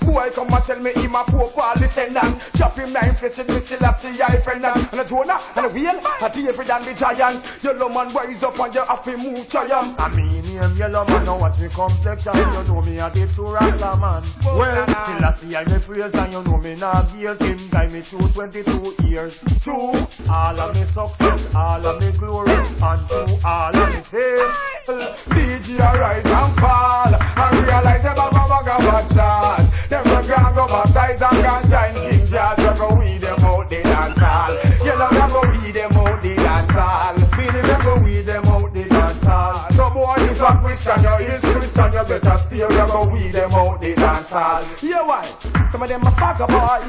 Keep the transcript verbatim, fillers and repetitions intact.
boy come and tell me him a poor Paul descendant. Chop him nine face with me still a see I friend and a Jonah and a whale, a David and the giant. Yellow man rise up and you have to move triumph. I mean name yellow man, now watch me complexion. You know me a the two Rasta man. Well, till I see I me praise and you know me not gears. Him guide me through twenty-two years. Through all of me success, all of me glory, and through all of me fame. D J rise and fall and realize them a go bag of charge. Them go gang go baptize and can shine King George. You go weed them out the dance hall. Yellow you go weed them out the dance hall. Feeling you go weed them out the dance hall. So boy if a Christian you is Christian you better stay. You go weed them out the dance hall. Hear why? Some of them a fuck boy.